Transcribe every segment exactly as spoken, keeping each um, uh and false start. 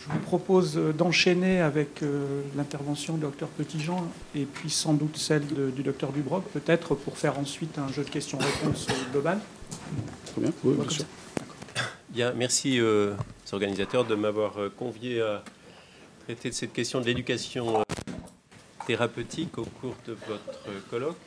je vous propose d'enchaîner avec euh, l'intervention du docteur Petitjean et puis sans doute celle de, du docteur Dubroc, peut-être pour faire ensuite un jeu de questions-réponses global. Très bien, oui, bien sûr. Bien, merci euh, aux organisateurs de m'avoir euh, convié à traiter de cette question de l'éducation euh, thérapeutique au cours de votre euh, colloque.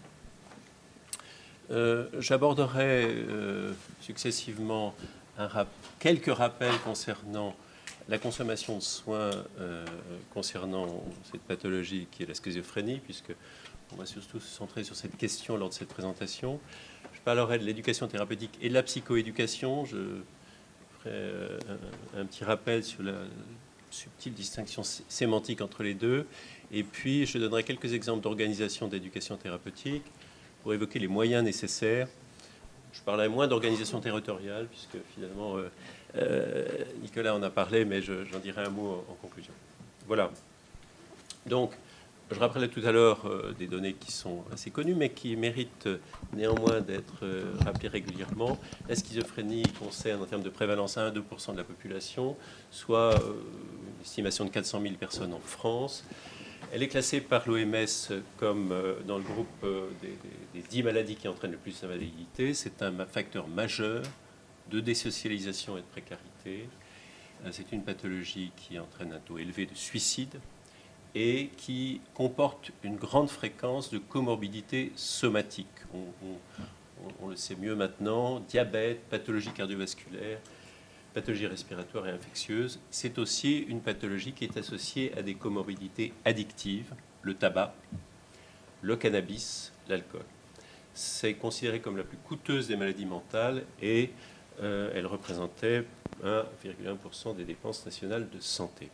Euh, J'aborderai euh, successivement un rap quelques rappels concernant la consommation de soins euh, concernant cette pathologie qui est la schizophrénie, puisque on va surtout se centrer sur cette question lors de cette présentation. Je parlerai de l'éducation thérapeutique et de la psychoéducation. Je ferai euh, un, un petit rappel sur la subtile distinction sémantique entre les deux. Et puis, je donnerai quelques exemples d'organisation d'éducation thérapeutique pour évoquer les moyens nécessaires. Je parlerai moins d'organisation territoriale, puisque finalement, euh, euh, Nicolas en a parlé, mais je, j'en dirai un mot en, en conclusion. Voilà. Donc, je rappelais tout à l'heure euh, des données qui sont assez connues, mais qui méritent euh, néanmoins d'être euh, rappelées régulièrement. La schizophrénie concerne, en termes de prévalence, un à deux pour cent de la population, soit euh, une estimation de quatre cent mille personnes en France. Elle est classée par l'O M S comme euh, dans le groupe euh, des, des, des dix maladies qui entraînent le plus d'invalidité. C'est un facteur majeur de désocialisation et de précarité. Euh, c'est une pathologie qui entraîne un taux élevé de suicide et qui comporte une grande fréquence de comorbidités somatiques. On, on, on le sait mieux maintenant, diabète, pathologie cardiovasculaire, pathologie respiratoire et infectieuse. C'est aussi une pathologie qui est associée à des comorbidités addictives, le tabac, le cannabis, l'alcool. C'est considéré comme la plus coûteuse des maladies mentales et euh, elle représentait un virgule un pour cent des dépenses nationales de santé.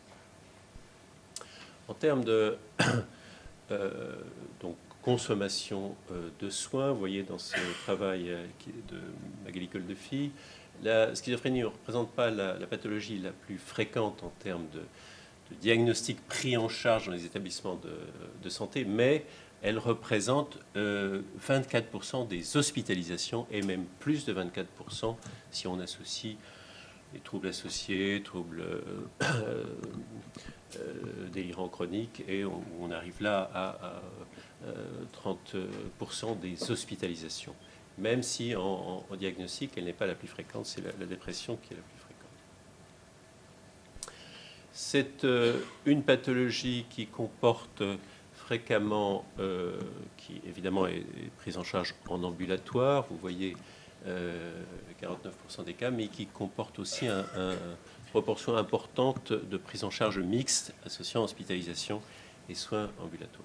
En termes de euh, donc, consommation euh, de soins, vous voyez dans ce travail euh, de Magali Koldefy, la schizophrénie ne représente pas la, la pathologie la plus fréquente en termes de, de diagnostic pris en charge dans les établissements de, de santé, mais elle représente euh, vingt-quatre pour cent des hospitalisations et même plus de vingt-quatre pour cent si on associe les troubles associés, troubles euh, euh, délirants chroniques, et on, on arrive là à, à euh, trente pour cent des hospitalisations. Même si en, en, en diagnostic, elle n'est pas la plus fréquente, c'est la, la dépression qui est la plus fréquente. C'est euh, une pathologie qui comporte fréquemment, euh, qui évidemment est, est prise en charge en ambulatoire, vous voyez euh, quarante-neuf pour cent des cas, mais qui comporte aussi un, un, une proportion importante de prise en charge mixte associant hospitalisation et soins ambulatoires.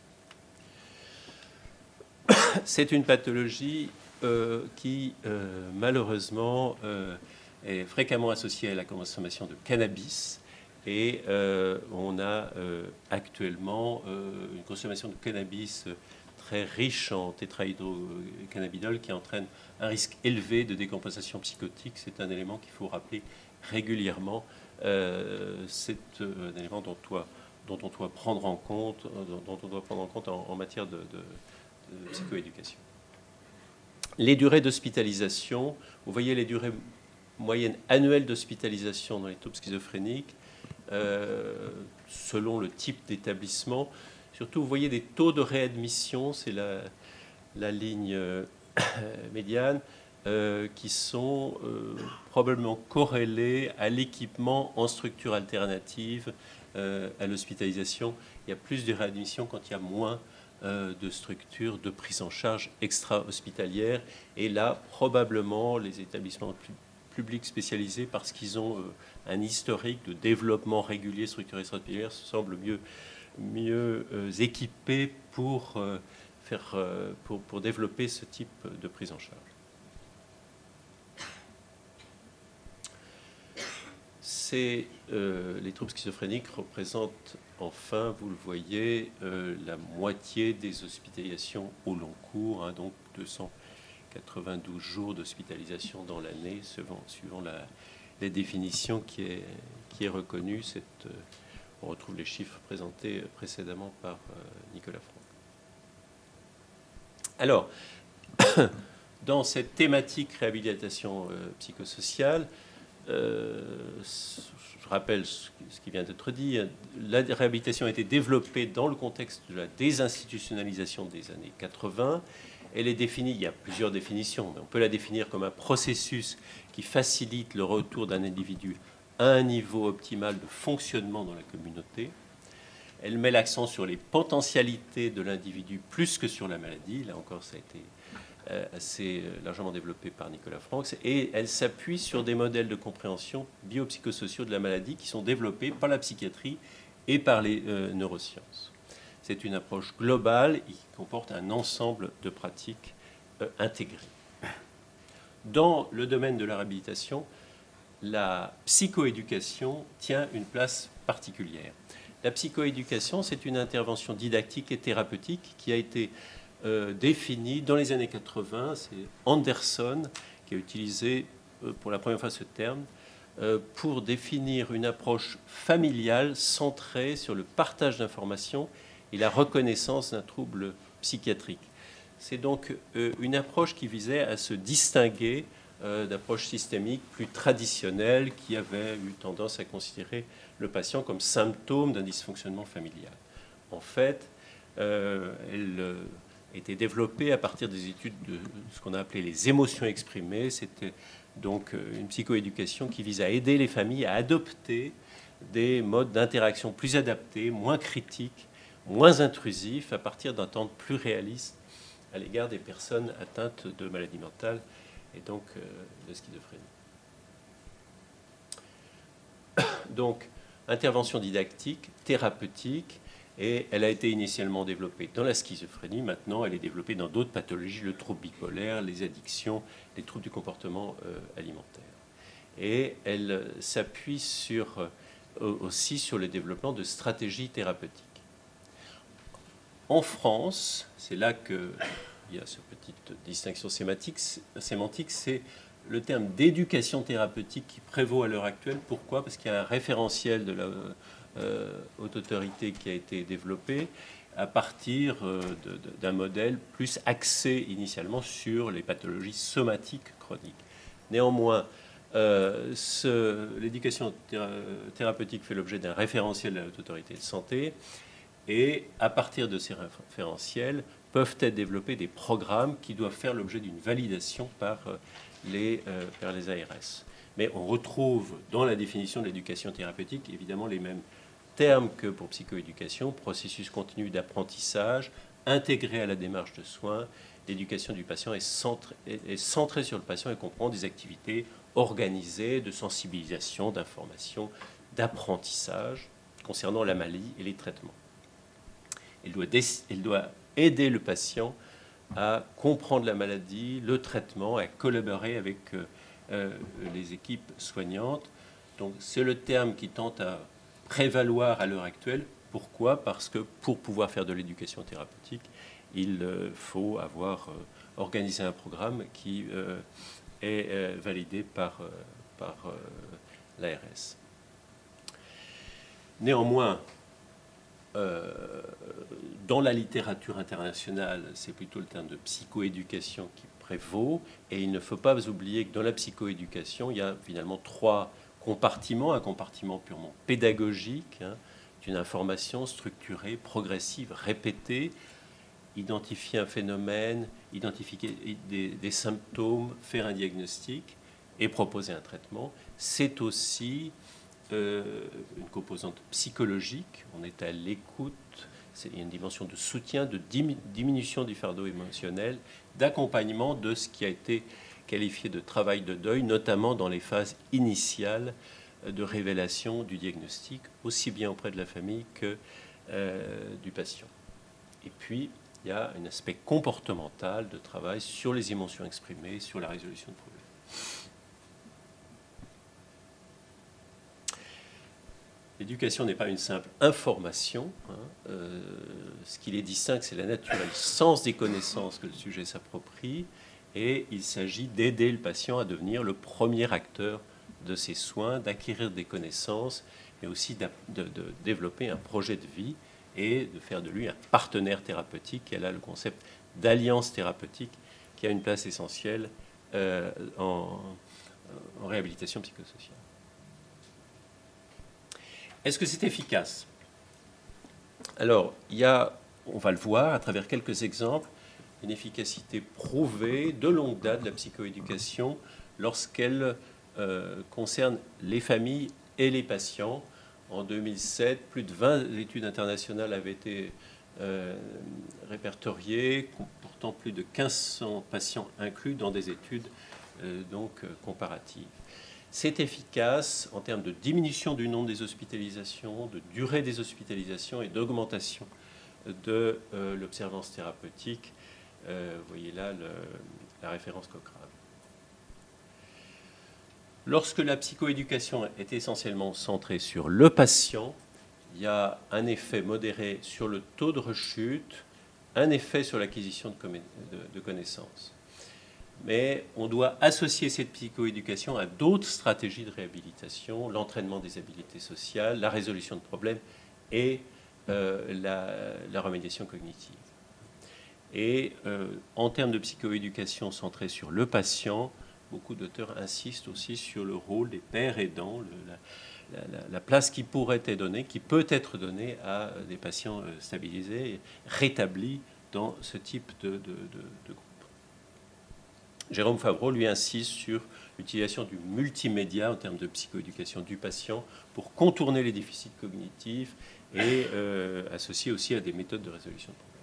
C'est une pathologie euh, qui, euh, malheureusement, euh, est fréquemment associée à la consommation de cannabis. Et euh, on a euh, actuellement euh, une consommation de cannabis très riche en tétrahydrocannabinol qui entraîne un risque élevé de décompensation psychotique. C'est un élément qu'il faut rappeler régulièrement. Euh, c'est un élément dont, toi, dont on doit prendre en compte, dont on doit prendre en compte en, en matière de, de de psychoéducation. Les durées d'hospitalisation, vous voyez les durées moyennes annuelles d'hospitalisation dans les troubles schizophréniques, euh, selon le type d'établissement. Surtout, vous voyez des taux de réadmission, c'est la, la ligne euh, médiane, euh, qui sont euh, probablement corrélés à l'équipement en structure alternative euh, à l'hospitalisation. Il y a plus de réadmission quand il y a moins de structures de prise en charge extra-hospitalière. Et là, probablement, les établissements publics spécialisés, parce qu'ils ont un historique de développement régulier structure extra-hospitalière, semblent mieux, mieux équipés pour, faire, pour, pour développer ce type de prise en charge. C'est, euh, les troubles schizophréniques représentent, enfin, vous le voyez, euh, la moitié des hospitalisations au long cours, hein, donc deux cent quatre-vingt-douze jours d'hospitalisation dans l'année, suivant, suivant la, la définition qui est, qui est reconnue. Cette, euh, on retrouve les chiffres présentés précédemment par euh, Nicolas Franck. Alors, dans cette thématique réhabilitation euh, psychosociale, euh, je rappelle ce qui vient d'être dit, la réhabilitation a été développée dans le contexte de la désinstitutionnalisation des années quatre-vingts. Elle est définie, il y a plusieurs définitions, mais on peut la définir comme un processus qui facilite le retour d'un individu à un niveau optimal de fonctionnement dans la communauté. Elle met l'accent sur les potentialités de l'individu plus que sur la maladie. Là encore, ça a été euh, assez largement développé par Nicolas Franks. Et elle s'appuie sur des modèles de compréhension biopsychosociaux de la maladie qui sont développés par la psychiatrie et par les euh, neurosciences. C'est une approche globale qui comporte un ensemble de pratiques euh, intégrées. Dans le domaine de la réhabilitation, la psychoéducation tient une place particulière. La psychoéducation, c'est une intervention didactique et thérapeutique qui a été euh, définie dans les années quatre-vingts. C'est Anderson qui a utilisé euh, pour la première fois ce terme euh, pour définir une approche familiale centrée sur le partage d'informations et la reconnaissance d'un trouble psychiatrique. C'est donc euh, une approche qui visait à se distinguer euh, d'approches systémiques plus traditionnelles qui avaient eu tendance à considérer le patient comme symptôme d'un dysfonctionnement familial. En fait, euh, elle euh, était développée à partir des études de ce qu'on a appelé les émotions exprimées. C'était donc une psychoéducation qui vise à aider les familles à adopter des modes d'interaction plus adaptés, moins critiques, moins intrusifs, à partir d'un temps plus réaliste à l'égard des personnes atteintes de maladies mentales et donc euh, de schizophrénie. Donc, intervention didactique, thérapeutique, et elle a été initialement développée dans la schizophrénie. Maintenant, elle est développée dans d'autres pathologies, le trouble bipolaire, les addictions, les troubles du comportement euh, alimentaire. Et elle s'appuie sur, euh, aussi sur le développement de stratégies thérapeutiques. En France, c'est là qu'il y a cette petite distinction sémantique, sémantique c'est le terme d'éducation thérapeutique qui prévaut à l'heure actuelle. Pourquoi ? Parce qu'il y a un référentiel de la euh, haute autorité qui a été développé à partir euh, de, de, d'un modèle plus axé initialement sur les pathologies somatiques chroniques. Néanmoins, euh, ce, l'éducation thérapeutique fait l'objet d'un référentiel de la haute autorité de santé. Et à partir de ces référentiels, peuvent être développés des programmes qui doivent faire l'objet d'une validation par les, euh, par les A R S. Mais on retrouve dans la définition de l'éducation thérapeutique évidemment les mêmes termes que pour psychoéducation, processus continu d'apprentissage, intégré à la démarche de soins. L'éducation du patient est centrée, est centrée sur le patient et comprend des activités organisées de sensibilisation, d'information, d'apprentissage concernant la maladie et les traitements. Elle doit, elle doit aider le patient à comprendre la maladie, le traitement, à collaborer avec euh, les équipes soignantes. Donc, c'est le terme qui tente à prévaloir à l'heure actuelle. Pourquoi ? Parce que pour pouvoir faire de l'éducation thérapeutique, il euh, faut avoir euh, organisé un programme qui euh, est euh, validé par, euh, par euh, l'A R S. Néanmoins, Euh, dans la littérature internationale, c'est plutôt le terme de psychoéducation qui prévaut. Et il ne faut pas oublier que dans la psychoéducation, il y a finalement trois compartiments. Un compartiment purement pédagogique, hein, d'une information structurée, progressive, répétée, identifier un phénomène, identifier des, des symptômes, faire un diagnostic et proposer un traitement. C'est aussi Euh, une composante psychologique, on est à l'écoute, c'est une dimension de soutien, de diminution du fardeau émotionnel, d'accompagnement de ce qui a été qualifié de travail de deuil, notamment dans les phases initiales de révélation du diagnostic, aussi bien auprès de la famille que euh, du patient. Et puis, il y a un aspect comportemental de travail sur les émotions exprimées, sur la résolution de problèmes. L'éducation n'est pas une simple information. Hein. Euh, ce qui les distingue, c'est la nature et le sens des connaissances que le sujet s'approprie. Et il s'agit d'aider le patient à devenir le premier acteur de ses soins, d'acquérir des connaissances, mais aussi de, de développer un projet de vie et de faire de lui un partenaire thérapeutique. Et là, le concept d'alliance thérapeutique qui a une place essentielle euh, en, en réhabilitation psychosociale. Est-ce que c'est efficace? Alors, il y a, on va le voir à travers quelques exemples, une efficacité prouvée de longue date de la psychoéducation lorsqu'elle euh, concerne les familles et les patients. En deux mille sept, plus de vingt études internationales avaient été euh, répertoriées, comportant plus de mille cinq cents patients inclus dans des études euh, donc, euh, comparatives. C'est efficace en termes de diminution du nombre des hospitalisations, de durée des hospitalisations et d'augmentation de euh, l'observance thérapeutique. Euh, vous voyez là le, la référence Cochrane. Lorsque la psychoéducation est essentiellement centrée sur le patient, il y a un effet modéré sur le taux de rechute, un effet sur l'acquisition de, de, de connaissances. Mais on doit associer cette psychoéducation à d'autres stratégies de réhabilitation, l'entraînement des habiletés sociales, la résolution de problèmes et euh, la, la remédiation cognitive. Et euh, en termes de psychoéducation centrée sur le patient, beaucoup d'auteurs insistent aussi sur le rôle des pères aidants, le, la, la, la place qui pourrait être donnée, qui peut être donnée à des patients stabilisés et rétablis dans ce type de, de, de, de groupe. Jérôme Favreau, lui, insiste sur l'utilisation du multimédia en termes de psychoéducation du patient pour contourner les déficits cognitifs et euh, associer aussi à des méthodes de résolution de problèmes.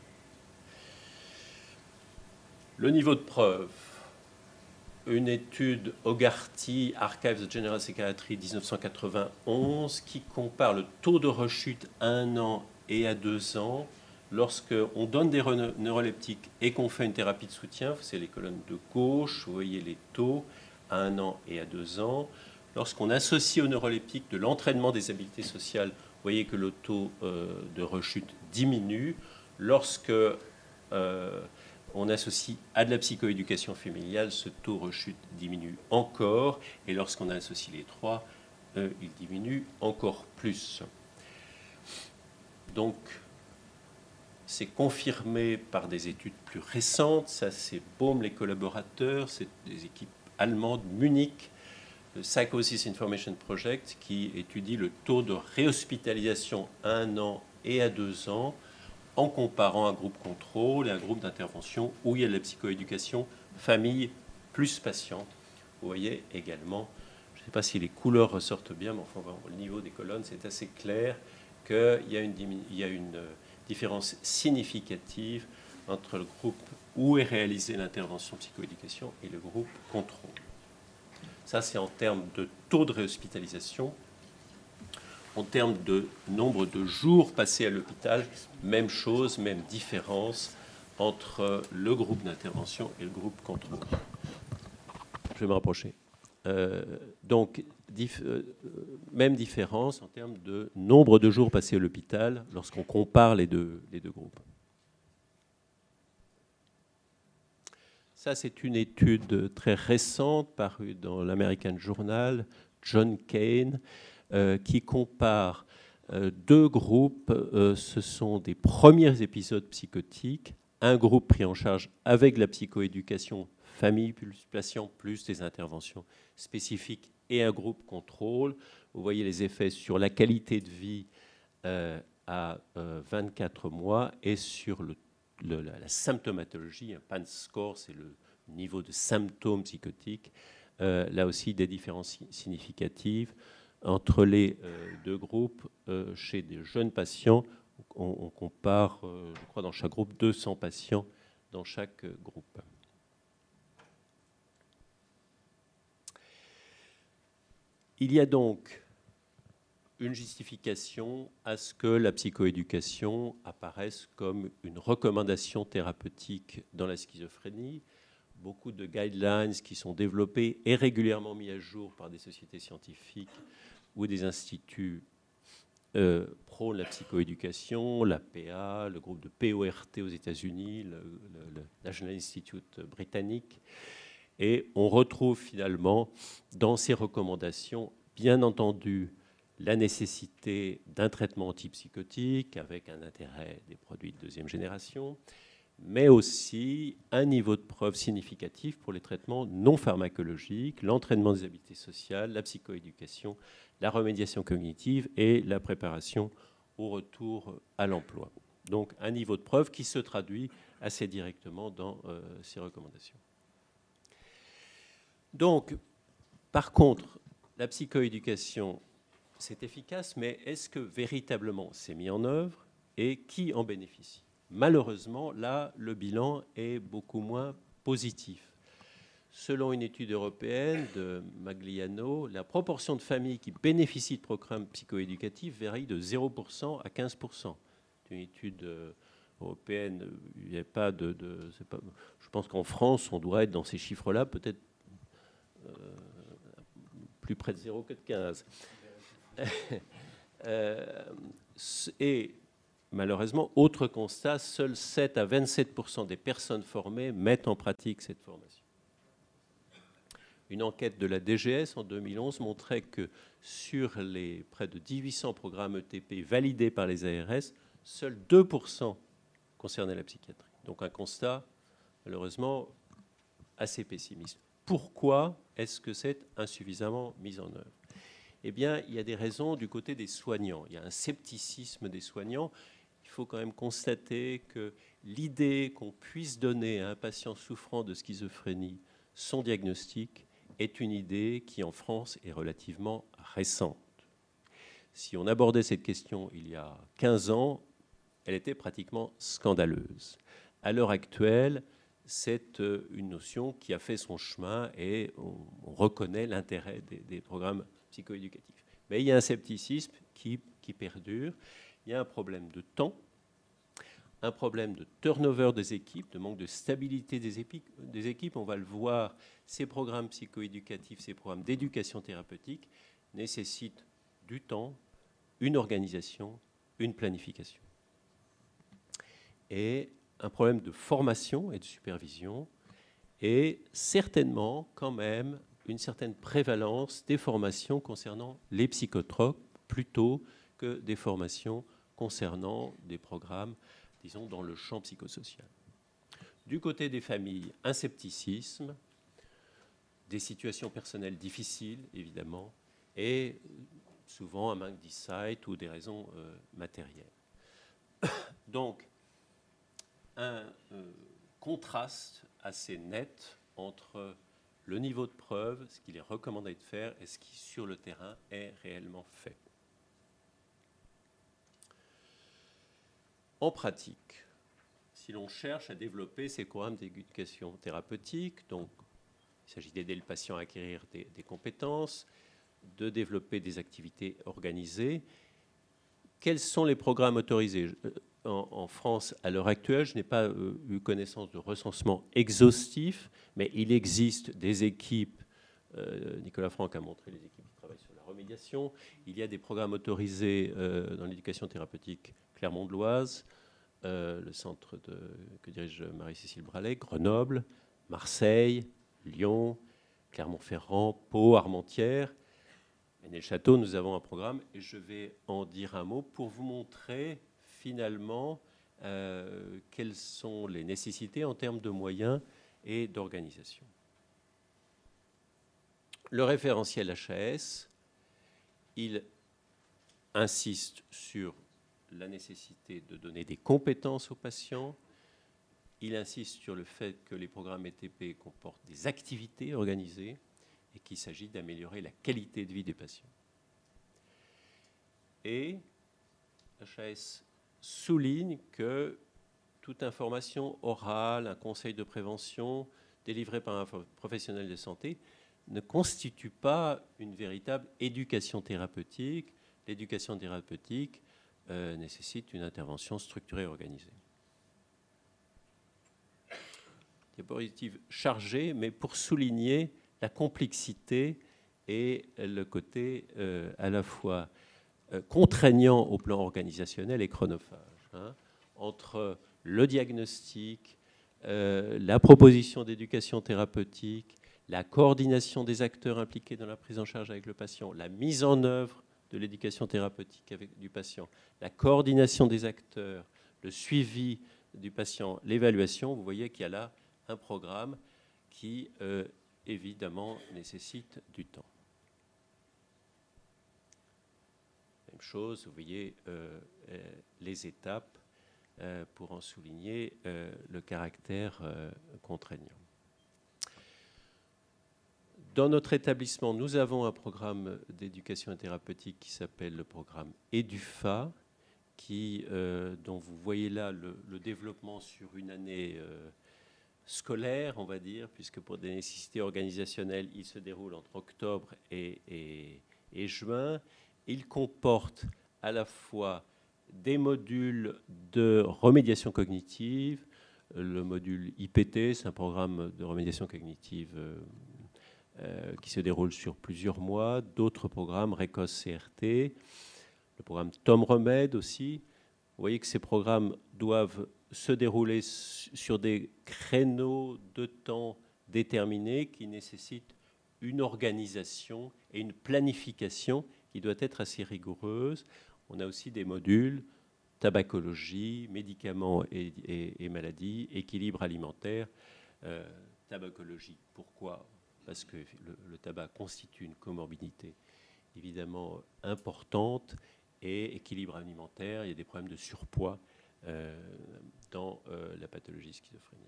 Le niveau de preuve. Une étude Hogarty, Archives of General Psychiatry dix-neuf cent quatre-vingt-onze, qui compare le taux de rechute à un an et à deux ans lorsqu'on donne des neuroleptiques et qu'on fait une thérapie de soutien. C'est les colonnes de gauche, vous voyez les taux à un an et à deux ans. Lorsqu'on associe aux neuroleptiques de l'entraînement des habiletés sociales, vous voyez que le taux euh, de rechute diminue. Lorsque euh, on associe à de la psychoéducation familiale, ce taux rechute diminue encore, et lorsqu'on associe les trois, euh, il diminue encore plus. Donc, c'est confirmé par des études plus récentes, ça c'est Baum, les collaborateurs, c'est des équipes allemandes, Munich, le Psychosis Information Project, qui étudie le taux de réhospitalisation à un an et à deux ans, en comparant un groupe contrôle et un groupe d'intervention où il y a de la psychoéducation, famille plus patient. Vous voyez également, je ne sais pas si les couleurs ressortent bien, mais enfin, au niveau des colonnes, c'est assez clair qu'il y a une, il y a une différence significative entre le groupe où est réalisée l'intervention psychoéducation et le groupe contrôle. Ça, c'est en termes de taux de réhospitalisation. En termes de nombre de jours passés à l'hôpital, même chose, même différence entre le groupe d'intervention et le groupe contrôle. Je vais me rapprocher. Euh, donc, dif, euh, même différence en termes de nombre de jours passés à l'hôpital lorsqu'on compare les deux, les deux groupes. Ça, c'est une étude très récente parue dans l'American Journal, John Kane, Euh, qui compare euh, deux groupes. Euh, ce sont des premiers épisodes psychotiques, un groupe pris en charge avec la psychoéducation, famille plus patient, plus des interventions spécifiques, et un groupe contrôle. Vous voyez les effets sur la qualité de vie euh, à euh, vingt-quatre mois et sur le, le, la, la symptomatologie. Un P A N score, c'est le niveau de symptômes psychotiques. Euh, là aussi, des différences significatives entre les euh, deux groupes. Euh, chez des jeunes patients, on, on compare, euh, je crois, dans chaque groupe, deux cents patients dans chaque euh, groupe. Il y a donc une justification à ce que la psychoéducation apparaisse comme une recommandation thérapeutique dans la schizophrénie. Beaucoup de guidelines qui sont développés et régulièrement mis à jour par des sociétés scientifiques ou des instituts euh, prônent la psychoéducation, l'A P A, le groupe de P O R T aux États-Unis, le, le, le National Institute britannique. Et on retrouve finalement dans ces recommandations, bien entendu, la nécessité d'un traitement antipsychotique avec un intérêt des produits de deuxième génération, mais aussi un niveau de preuve significatif pour les traitements non pharmacologiques, l'entraînement des habiletés sociales, la psychoéducation, la remédiation cognitive et la préparation au retour à l'emploi. Donc un niveau de preuve qui se traduit assez directement dans euh, ces recommandations. Donc, par contre, la psychoéducation, c'est efficace, mais est-ce que véritablement c'est mis en œuvre et qui en bénéficie ? Malheureusement, là, le bilan est beaucoup moins positif. Selon une étude européenne de Magliano, la proportion de familles qui bénéficient de programmes psychoéducatifs varie de zéro pour cent à quinze pour cent. C'est une étude euh, européenne, il n'y a pas de... de c'est pas, je pense qu'en France, on doit être dans ces chiffres-là, peut-être euh, plus près de zéro que de quinze. euh, et malheureusement, autre constat, seuls sept à vingt-sept pour cent des personnes formées mettent en pratique cette formation. Une enquête de la D G S en deux mille onze montrait que sur les près de mille huit cents programmes E T P validés par les A R S, seuls deux pour cent concernaient la psychiatrie. Donc un constat, malheureusement, assez pessimiste. Pourquoi est-ce que c'est insuffisamment mis en œuvre ? Eh bien, il y a des raisons du côté des soignants. Il y a un scepticisme des soignants. Il faut quand même constater que l'idée qu'on puisse donner à un patient souffrant de schizophrénie son diagnostic est une idée qui, en France, est relativement récente. Si on abordait cette question il y a quinze ans, elle était pratiquement scandaleuse. À l'heure actuelle, c'est une notion qui a fait son chemin et on, on reconnaît l'intérêt des, des programmes psychoéducatifs. Mais il y a un scepticisme qui, qui perdure. Il y a un problème de temps, un problème de turnover des équipes, de manque de stabilité des équipes. Des équipes. On va le voir, ces programmes psychoéducatifs, ces programmes d'éducation thérapeutique nécessitent du temps, une organisation, une planification. Et un problème de formation et de supervision et certainement quand même une certaine prévalence des formations concernant les psychotropes plutôt que des formations concernant des programmes, disons, dans le champ psychosocial. Du côté des familles, un scepticisme, des situations personnelles difficiles, évidemment, et souvent un manque d'insight ou des raisons euh, matérielles. Donc, un euh, contraste assez net entre le niveau de preuve, ce qu'il est recommandé de faire, et ce qui, sur le terrain, est réellement fait. En pratique, si l'on cherche à développer ces programmes d'éducation thérapeutique, donc il s'agit d'aider le patient à acquérir des, des compétences, de développer des activités organisées, quels sont les programmes autorisés ? En, en France, à l'heure actuelle, je n'ai pas euh, eu connaissance de recensement exhaustif, mais il existe des équipes, euh, Nicolas Franck a montré les équipes qui travaillent sur la remédiation, il y a des programmes autorisés euh, dans l'éducation thérapeutique Clermont-de-Loise, euh, le centre de, que dirige Marie-Cécile Bralet, Grenoble, Marseille, Lyon, Clermont-Ferrand, Pau, Armentières. À Nel-Château, nous avons un programme, et je vais en dire un mot pour vous montrer finalement euh, quelles sont les nécessités en termes de moyens et d'organisation. Le référentiel H A S, il insiste sur la nécessité de donner des compétences aux patients, il insiste sur le fait que les programmes E T P comportent des activités organisées et qu'il s'agit d'améliorer la qualité de vie des patients. Et H A S souligne que toute information orale, un conseil de prévention délivré par un professionnel de santé ne constitue pas une véritable éducation thérapeutique. L'éducation thérapeutique euh, nécessite une intervention structurée et organisée. Diapositive chargée, mais pour souligner la complexité et le côté euh, à la fois euh, contraignant au plan organisationnel et chronophage, hein, entre le diagnostic, euh, la proposition d'éducation thérapeutique, la coordination des acteurs impliqués dans la prise en charge avec le patient, la mise en œuvre de l'éducation thérapeutique avec du patient, la coordination des acteurs, le suivi du patient, l'évaluation, vous voyez qu'il y a là un programme qui, euh, évidemment, nécessite du temps. Même chose, vous voyez euh, euh, les étapes euh, pour en souligner euh, le caractère euh, contraignant. Dans notre établissement, nous avons un programme d'éducation thérapeutique qui s'appelle le programme EDUFA, qui, euh, dont vous voyez là le, le développement sur une année euh, scolaire, on va dire, puisque pour des nécessités organisationnelles, il se déroule entre octobre et, et, et juin. Il comporte à la fois des modules de remédiation cognitive, le module I P T, c'est un programme de remédiation cognitive euh, euh, qui se déroule sur plusieurs mois, d'autres programmes, RECOS C R T, le programme Tom Remède aussi. Vous voyez que ces programmes doivent se dérouler sur des créneaux de temps déterminés qui nécessitent une organisation et une planification qui doit être assez rigoureuse. On a aussi des modules tabacologie, médicaments et, et, et maladies, équilibre alimentaire, euh, tabacologie. Pourquoi ? Parce que le, le tabac constitue une comorbidité évidemment importante, et équilibre alimentaire, il y a des problèmes de surpoids euh, dans euh, la pathologie schizophrénique.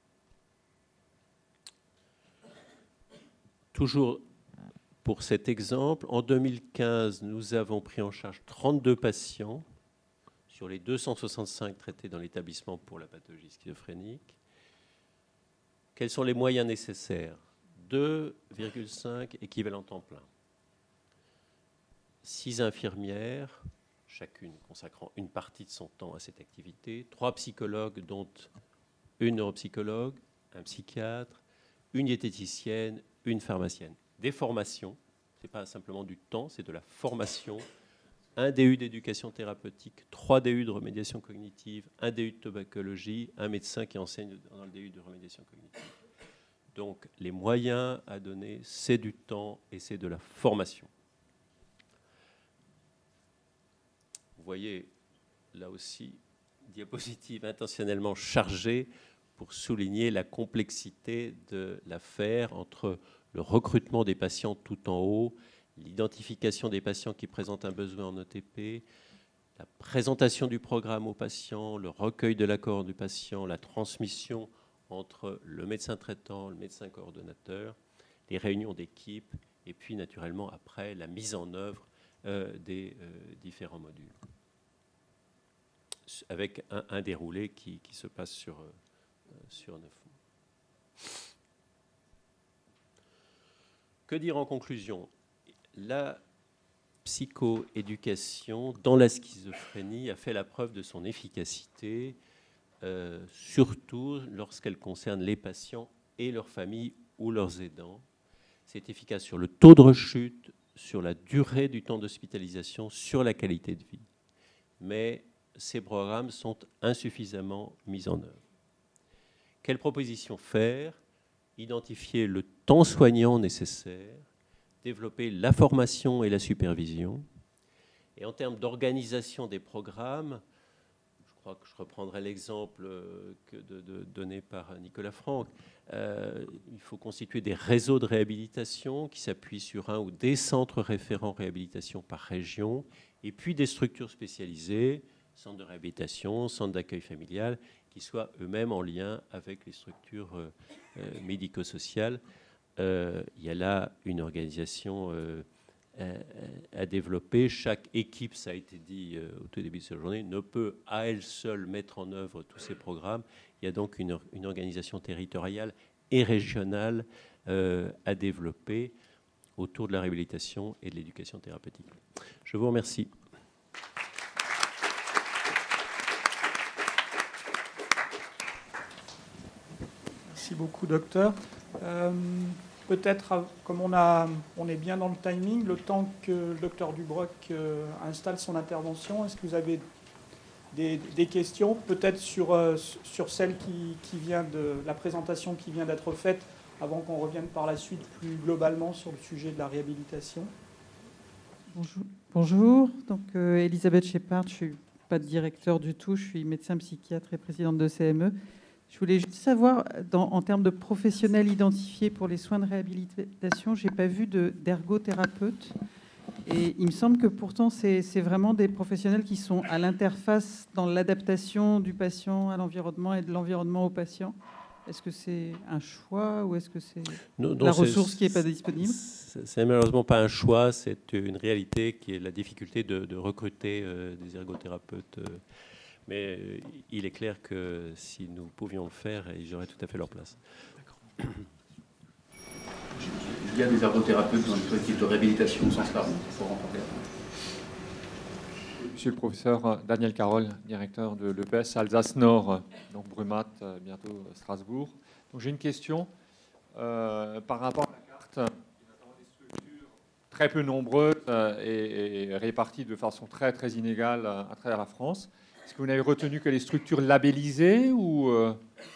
Toujours pour cet exemple, en deux mille quinze, nous avons pris en charge trente-deux patients sur les deux cent soixante-cinq traités dans l'établissement pour la pathologie schizophrénique. Quels sont les moyens nécessaires ? deux virgule cinq équivalents temps plein. Six infirmières, chacune consacrant une partie de son temps à cette activité. Trois psychologues, dont une neuropsychologue, un psychiatre, une diététicienne, une pharmacienne. Des formations, ce n'est pas simplement du temps, c'est de la formation. Un D U d'éducation thérapeutique, trois D U de remédiation cognitive, un D U de tabacologie, un médecin qui enseigne dans le D U de remédiation cognitive. Donc les moyens à donner, c'est du temps et c'est de la formation. Vous voyez là aussi, diapositive intentionnellement chargée pour souligner la complexité de l'affaire entre le recrutement des patients tout en haut, l'identification des patients qui présentent un besoin en O T P, la présentation du programme au patient, le recueil de l'accord du patient, la transmission entre le médecin traitant, le médecin coordonnateur, les réunions d'équipe, et puis naturellement après la mise en œuvre euh, des euh, différents modules, avec un, un déroulé qui, qui se passe sur, euh, sur neuf mois. Que dire en conclusion ? La psychoéducation dans la schizophrénie a fait la preuve de son efficacité, euh, surtout lorsqu'elle concerne les patients et leurs familles ou leurs aidants. C'est efficace sur le taux de rechute, sur la durée du temps d'hospitalisation, sur la qualité de vie. Mais ces programmes sont insuffisamment mis en œuvre. Quelles propositions faire ? Identifier le temps soignant nécessaire, développer la formation et la supervision. Et en termes d'organisation des programmes, je crois que je reprendrai l'exemple que de, de, donné par Nicolas Franck, euh, il faut constituer des réseaux de réhabilitation qui s'appuient sur un ou des centres référents réhabilitation par région, et puis des structures spécialisées, centres de réhabilitation, centres d'accueil familial, qui soient eux-mêmes en lien avec les structures euh, euh, médico-sociales. Euh, il y a là une organisation euh, à, à développer. Chaque équipe, ça a été dit euh, au tout début de cette journée, ne peut à elle seule mettre en œuvre tous ces programmes. Il y a donc une, une organisation territoriale et régionale euh, à développer autour de la réhabilitation et de l'éducation thérapeutique. Je vous remercie. Merci beaucoup, docteur. Euh, peut-être, comme on, a, on est bien dans le timing, le temps que le docteur Dubroc euh, installe son intervention, est-ce que vous avez des, des questions, peut-être sur, euh, sur celle qui, qui vient de la présentation qui vient d'être faite, avant qu'on revienne par la suite plus globalement sur le sujet de la réhabilitation? Bonjour. Bonjour. Donc, euh, Elisabeth Shepard, je suis pas directeur du tout, je suis médecin psychiatre et présidente de C M E. Je voulais juste savoir, dans, en termes de professionnels identifiés pour les soins de réhabilitation, je n'ai pas vu de, d'ergothérapeute. Et il me semble que pourtant, c'est, c'est vraiment des professionnels qui sont à l'interface dans l'adaptation du patient à l'environnement et de l'environnement au patient. Est-ce que c'est un choix ou est-ce que c'est non, non, la ressource qui n'est pas disponible ? C'est, c'est malheureusement pas un choix, c'est une réalité qui est la difficulté de, de recruter euh, des ergothérapeutes. Euh, mais euh, il est clair que si nous pouvions le faire, ils auraient tout à fait leur place. D'accord. Il y a des ergothérapeutes dans les collectifs de réhabilitation au sens large, pour en parler. Monsieur le professeur Daniel Carole, directeur de l'E P S Alsace-Nord, donc Brumat, bientôt Strasbourg. Donc j'ai une question euh, par rapport à la carte. Il y a des structures très peu nombreuses euh, et, et réparties de façon très, très inégale à travers la France. Est-ce que vous n'avez retenu que les structures labellisées ou euh,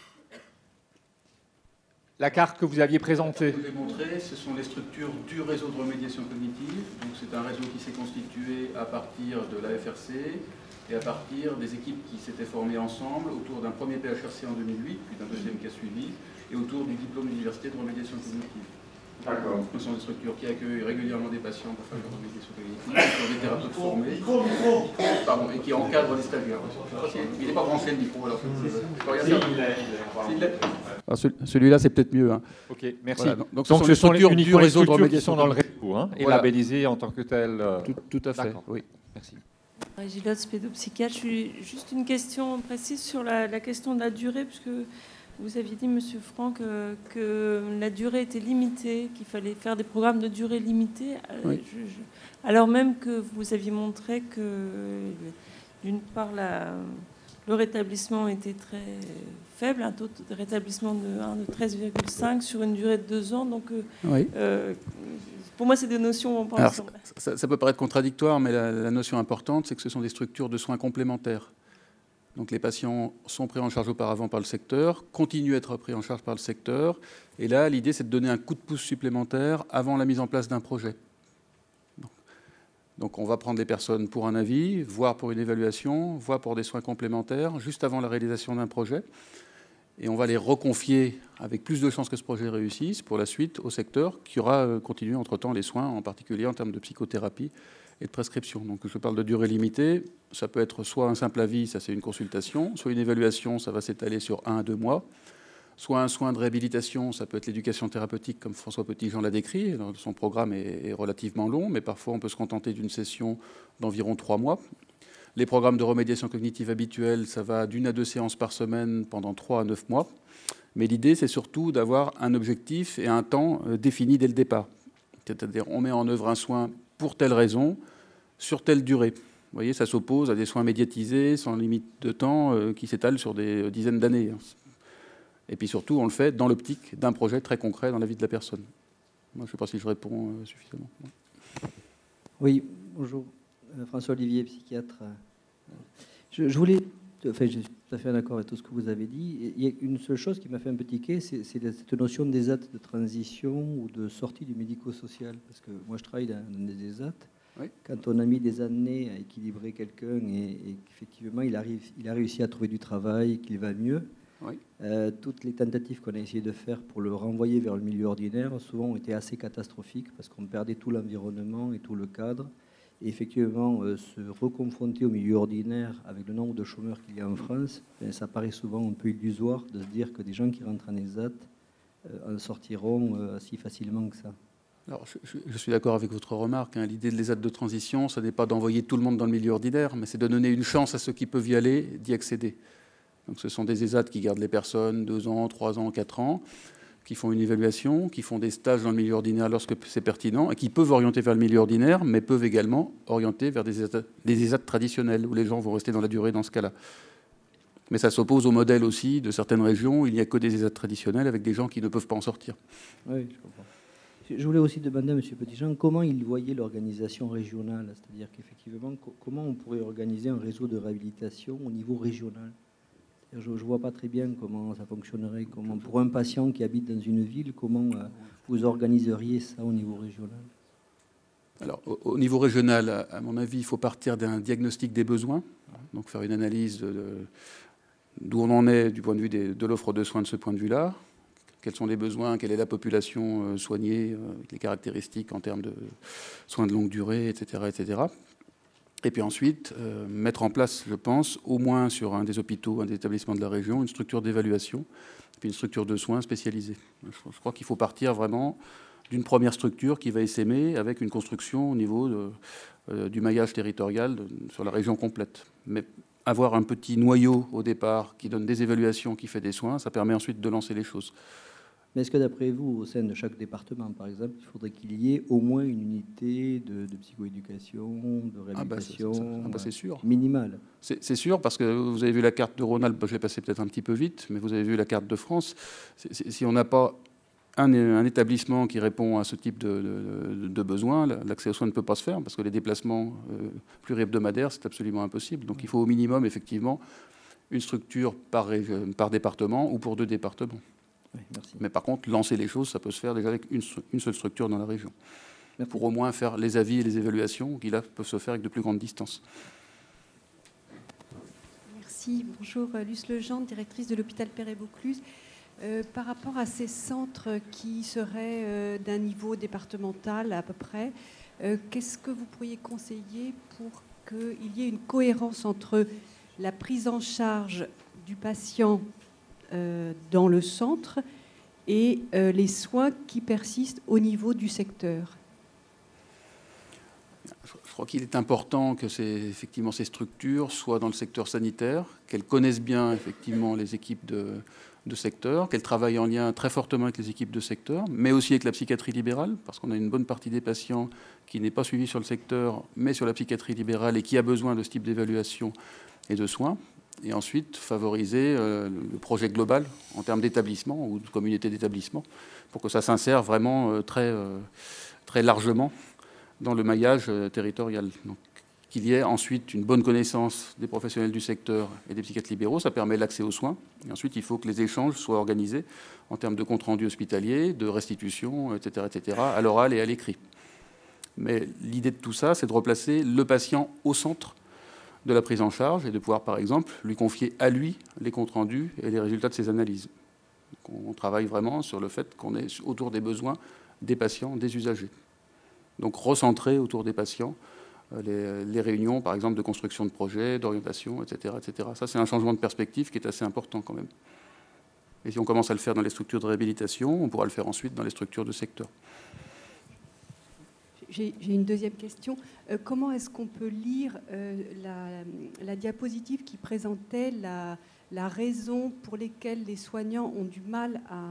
la carte que vous aviez présentée? Ce que je vous ai montré, ce sont les structures du réseau de remédiation cognitive. Donc c'est un réseau qui s'est constitué à partir de l'A F R C et à partir des équipes qui s'étaient formées ensemble autour d'un premier P H R C en deux mille huit, puis d'un deuxième qui a suivi, et autour du diplôme d'université de remédiation cognitive. D'accord. Ce sont des structures qui accueillent régulièrement des patients pour faire de la remédiation cognitive, qui ont des thérapeutes formés, micro, micro. Pardon, et qui encadrent les stagiaires. Il n'est pas branché le micro, alors. Si, il est. Alors, celui-là, c'est peut-être mieux. Hein. Ok, merci. Voilà, donc, donc, donc, ce sont, ce sont les structures du réseau de remédiation dans le réseau hein, et voilà. Labellisées en tant que telles. Euh... Tout, tout à fait. D'accord. Oui. Merci. Gilotte, pédopsychiatre. Juste une question précise sur la, la question de la durée, puisque vous aviez dit, Monsieur Franck, que, que la durée était limitée, qu'il fallait faire des programmes de durée limitée, oui. je, je, alors même que vous aviez montré que, d'une part, la, le rétablissement était très faible, un taux de rétablissement de, de treize virgule cinq sur une durée de deux ans. Donc, oui. euh, pour moi, c'est des notions... Alors, ça, ça peut paraître contradictoire, mais la, la notion importante, c'est que ce sont des structures de soins complémentaires. Donc les patients sont pris en charge auparavant par le secteur, continuent à être pris en charge par le secteur. Et là, l'idée, c'est de donner un coup de pouce supplémentaire avant la mise en place d'un projet. Donc, donc on va prendre les personnes pour un avis, voire pour une évaluation, voire pour des soins complémentaires, juste avant la réalisation d'un projet. Et on va les reconfier avec plus de chances que ce projet réussisse pour la suite au secteur qui aura continué entre-temps les soins, en particulier en termes de psychothérapie et de prescription. Donc je parle de durée limitée, ça peut être soit un simple avis, ça c'est une consultation, soit une évaluation, ça va s'étaler sur un à deux mois, soit un soin de réhabilitation, ça peut être l'éducation thérapeutique comme François Petitjean l'a décrit. Alors, son programme est, est relativement long, mais parfois on peut se contenter d'une session d'environ trois mois. Les programmes de remédiation cognitive habituels, ça va d'une à deux séances par semaine pendant trois à neuf mois. Mais l'idée, c'est surtout d'avoir un objectif et un temps défini dès le départ. C'est-à-dire on met en œuvre un soin pour telle raison, sur telle durée. Vous voyez, ça s'oppose à des soins médiatisés, sans limite de temps, euh, qui s'étalent sur des dizaines d'années. Et puis surtout, on le fait dans l'optique d'un projet très concret dans la vie de la personne. Moi, je ne sais pas si je réponds euh, suffisamment. Oui, bonjour. Euh, François-Olivier, psychiatre. Je, je voulais... Enfin, je suis tout à fait d'accord avec tout ce que vous avez dit. Il y a une seule chose qui m'a fait un peu tiquer, c'est, c'est cette notion des E S A T de transition ou de sortie du médico-social. Parce que moi, je travaille dans, dans des E S A T. Oui. Quand on a mis des années à équilibrer quelqu'un et, et qu'effectivement il, arrive, il a réussi à trouver du travail, qu'il va mieux, oui. euh, toutes les tentatives qu'on a essayé de faire pour le renvoyer vers le milieu ordinaire, souvent ont été assez catastrophiques parce qu'on perdait tout l'environnement et tout le cadre. Et effectivement, euh, se reconfronter au milieu ordinaire avec le nombre de chômeurs qu'il y a en France, ben, ça paraît souvent un peu illusoire de se dire que des gens qui rentrent en E S A T euh, en sortiront euh, si facilement que ça. Alors, je, je suis d'accord avec votre remarque. Hein. L'idée de l'E S A T de transition, ce n'est pas d'envoyer tout le monde dans le milieu ordinaire, mais c'est de donner une chance à ceux qui peuvent y aller d'y accéder. Donc, ce sont des E S A T qui gardent les personnes deux ans, trois ans, quatre ans, qui font une évaluation, qui font des stages dans le milieu ordinaire lorsque c'est pertinent, et qui peuvent orienter vers le milieu ordinaire, mais peuvent également orienter vers des E S A T, des E S A T traditionnels, où les gens vont rester dans la durée dans ce cas-là. Mais ça s'oppose au modèle aussi de certaines régions où il n'y a que des E S A T traditionnels avec des gens qui ne peuvent pas en sortir. Oui, je comprends. Je voulais aussi demander à M. Petitjean comment il voyait l'organisation régionale, c'est-à-dire qu'effectivement, comment on pourrait organiser un réseau de réhabilitation au niveau régional. Je ne vois pas très bien comment ça fonctionnerait. Comment, pour un patient qui habite dans une ville, comment euh, vous organiseriez ça au niveau régional? Alors, au, au niveau régional, à, à mon avis, il faut partir d'un diagnostic des besoins, donc faire une analyse de, de, d'où on en est du point de vue des, de l'offre de soins de ce point de vue-là. Quels sont les besoins, quelle est la population euh, soignée, euh, les caractéristiques en termes de soins de longue durée, et cetera, et cetera. Et puis ensuite, euh, mettre en place, je pense, au moins sur un des hôpitaux, un des établissements de la région, une structure d'évaluation, puis une structure de soins spécialisée. Je, je crois qu'il faut partir vraiment d'une première structure qui va essaimer avec une construction au niveau de, euh, du maillage territorial de, sur la région complète. Mais avoir un petit noyau au départ qui donne des évaluations, qui fait des soins, ça permet ensuite de lancer les choses. Mais est-ce que d'après vous, au sein de chaque département, par exemple, il faudrait qu'il y ait au moins une unité de, de psychoéducation, de réhabilitation ah bah c'est, ah bah c'est sûr. minimale? C'est, c'est sûr, parce que vous avez vu la carte de Rhône-Alpes, je l'ai passée peut-être un petit peu vite, mais vous avez vu la carte de France. C'est, c'est, si on n'a pas un, un établissement qui répond à ce type de, de, de besoins, l'accès aux soins ne peut pas se faire, parce que les déplacements euh, plurihebdomadaires, c'est absolument impossible. Donc il faut au minimum, effectivement, une structure par, par département ou pour deux départements. Oui, merci. Mais par contre, lancer les choses, ça peut se faire déjà avec une, une seule structure dans la région. Merci. Pour au moins faire les avis et les évaluations qui, là, peuvent se faire avec de plus grandes distances. Merci. Bonjour, Luce Legendre, directrice de l'hôpital Perret-Vaucluse. Euh, par rapport à ces centres qui seraient euh, d'un niveau départemental à peu près, euh, qu'est-ce que vous pourriez conseiller pour qu'il y ait une cohérence entre la prise en charge du patient Euh, dans le centre et euh, les soins qui persistent au niveau du secteur? Je crois qu'il est important que ces, effectivement, ces structures soient dans le secteur sanitaire, qu'elles connaissent bien effectivement les équipes de, de secteur, qu'elles travaillent en lien très fortement avec les équipes de secteur, mais aussi avec la psychiatrie libérale, parce qu'on a une bonne partie des patients qui n'est pas suivi sur le secteur, mais sur la psychiatrie libérale et qui a besoin de ce type d'évaluation et de soins. Et ensuite favoriser euh, le projet global en termes d'établissement ou de communauté d'établissement pour que ça s'insère vraiment euh, très, euh, très largement dans le maillage euh, territorial. Donc, qu'il y ait ensuite une bonne connaissance des professionnels du secteur et des psychiatres libéraux, ça permet l'accès aux soins. Et ensuite, il faut que les échanges soient organisés en termes de compte rendu hospitalier, de restitution, et cetera, et cetera, à l'oral et à l'écrit. Mais l'idée de tout ça, c'est de replacer le patient au centre de la prise en charge et de pouvoir, par exemple, lui confier à lui les comptes rendus et les résultats de ses analyses. Donc on travaille vraiment sur le fait qu'on est autour des besoins des patients, des usagers. Donc recentrer autour des patients les, les réunions, par exemple, de construction de projets, d'orientation, et cetera, et cetera. Ça, c'est un changement de perspective qui est assez important quand même. Et si on commence à le faire dans les structures de réhabilitation, on pourra le faire ensuite dans les structures de secteur. J'ai une deuxième question. Euh, comment est-ce qu'on peut lire euh, la, la diapositive qui présentait la, la raison pour lesquelles les soignants ont du mal à,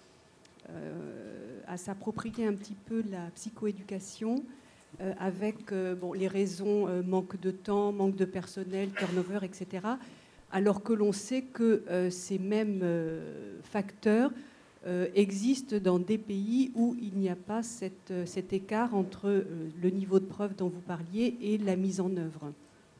euh, à s'approprier un petit peu la psychoéducation euh, avec euh, bon, les raisons euh, manque de temps, manque de personnel, turnover, et cetera, alors que l'on sait que euh, ces mêmes euh, facteurs Euh, existe dans des pays où il n'y a pas cette, cet écart entre euh, le niveau de preuve dont vous parliez et la mise en œuvre.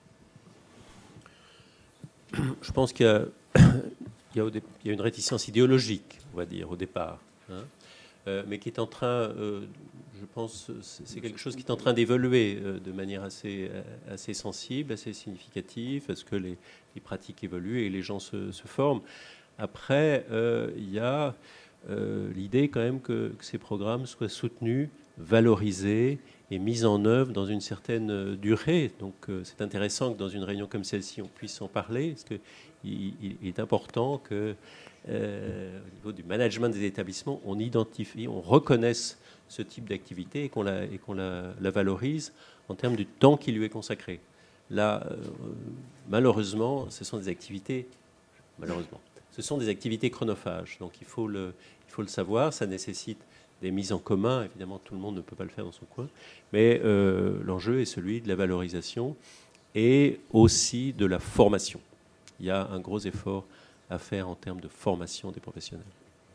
Je pense qu'il y a, il y a, au dé, il y a une réticence idéologique, on va dire, au départ, hein, euh, mais qui est en train, euh, je pense, c'est quelque chose qui est en train d'évoluer euh, de manière assez, assez sensible, assez significative, parce que les, les pratiques évoluent et les gens se, se forment. Après, euh, il y a Euh, l'idée quand même que, que ces programmes soient soutenus, valorisés et mis en œuvre dans une certaine euh, durée. Donc euh, c'est intéressant que dans une réunion comme celle-ci, on puisse en parler, parce qu'il il est important que, euh, au niveau du management des établissements, on identifie, on reconnaisse ce type d'activité et qu'on la, et qu'on la, la valorise en termes du temps qui lui est consacré. Là, euh, malheureusement, ce sont des activités, malheureusement, ce sont des activités chronophages, donc il faut le, il faut le savoir, ça nécessite des mises en commun, évidemment tout le monde ne peut pas le faire dans son coin, mais euh, l'enjeu est celui de la valorisation et aussi de la formation. Il y a un gros effort à faire en termes de formation des professionnels.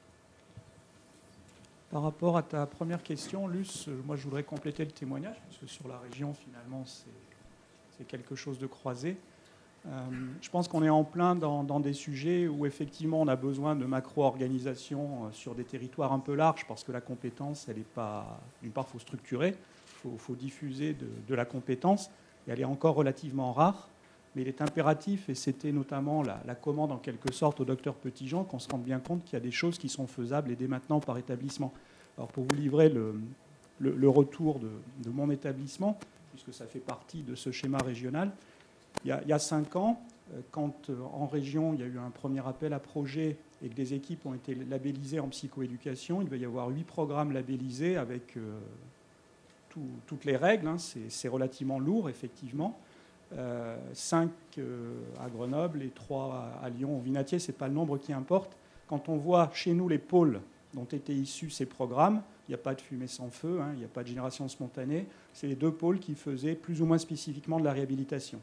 Par rapport à ta première question, Luce, moi je voudrais compléter le témoignage, parce que sur la région, finalement, c'est quelque chose de croisé. Euh, je pense qu'on est en plein dans, dans des sujets où effectivement on a besoin de macro-organisation sur des territoires un peu larges parce que la compétence, elle est pas... D'une part, il faut structurer, il faut, faut diffuser de, de la compétence, et elle est encore relativement rare. Mais il est impératif, et c'était notamment la, la commande en quelque sorte au docteur Petitjean, qu'on se rende bien compte qu'il y a des choses qui sont faisables et dès maintenant par établissement. Alors pour vous livrer le, le, le retour de, de mon établissement, puisque ça fait partie de ce schéma régional, il y a, il y a cinq ans, quand en région il y a eu un premier appel à projet et que des équipes ont été labellisées en psychoéducation, il va y avoir huit programmes labellisés avec euh, tout, toutes les règles. Hein, c'est, c'est relativement lourd, effectivement. Euh, cinq euh, à Grenoble et trois à, à Lyon, au Vinatier, ce n'est pas le nombre qui importe. Quand on voit chez nous les pôles dont étaient issus ces programmes, il n'y a pas de fumée sans feu, hein, il n'y a pas de génération spontanée. C'est les deux pôles qui faisaient plus ou moins spécifiquement de la réhabilitation.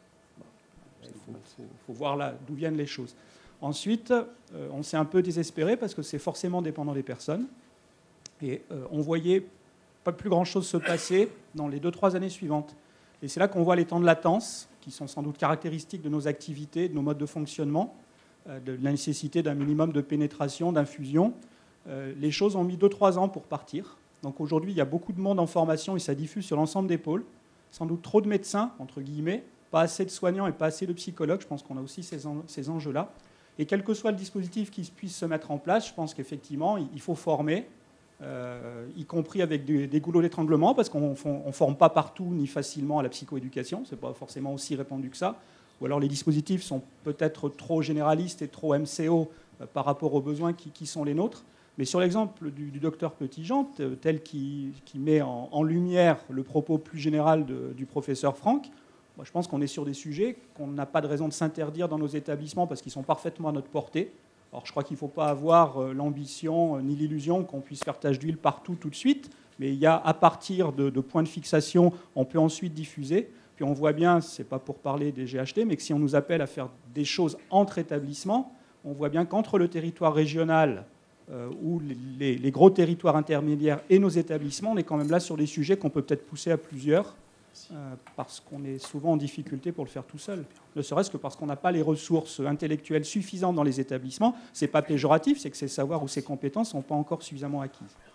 Il faut, faut, faut voir là d'où viennent les choses. Ensuite, euh, on s'est un peu désespéré parce que c'est forcément dépendant des personnes. Et euh, on voyait pas plus grand-chose se passer dans les deux, trois années suivantes. Et c'est là qu'on voit les temps de latence, qui sont sans doute caractéristiques de nos activités, de nos modes de fonctionnement, euh, de la nécessité d'un minimum de pénétration, d'infusion. Euh, les choses ont mis deux, trois ans pour partir. Donc aujourd'hui, il y a beaucoup de monde en formation et ça diffuse sur l'ensemble des pôles. Sans doute trop de médecins, entre guillemets, pas assez de soignants et pas assez de psychologues. Je pense qu'on a aussi ces, en, ces enjeux-là. Et quel que soit le dispositif qui puisse se mettre en place, je pense qu'effectivement, il faut former, euh, y compris avec des, des goulots d'étranglement, parce qu'on ne forme pas partout ni facilement à la psychoéducation. Ce n'est pas forcément aussi répandu que ça. Ou alors les dispositifs sont peut-être trop généralistes et trop M C O euh, par rapport aux besoins qui, qui sont les nôtres. Mais sur l'exemple du, du docteur Petitjean, tel qui, qui met en, en lumière le propos plus général de, du professeur Franck, moi, je pense qu'on est sur des sujets qu'on n'a pas de raison de s'interdire dans nos établissements parce qu'ils sont parfaitement à notre portée. Alors, je crois qu'il ne faut pas avoir l'ambition ni l'illusion qu'on puisse faire tache d'huile partout tout de suite, mais il y a, à partir de, de points de fixation, on peut ensuite diffuser. Puis on voit bien, ce n'est pas pour parler des G H T, mais que si on nous appelle à faire des choses entre établissements, on voit bien qu'entre le territoire régional euh, ou les, les, les gros territoires intermédiaires et nos établissements, on est quand même là sur des sujets qu'on peut peut-être pousser à plusieurs. Euh, parce qu'on est souvent en difficulté pour le faire tout seul. Ne serait-ce que parce qu'on n'a pas les ressources intellectuelles suffisantes dans les établissements. Ce n'est pas péjoratif, c'est que ces savoirs ou ces compétences ne sont pas encore suffisamment acquises.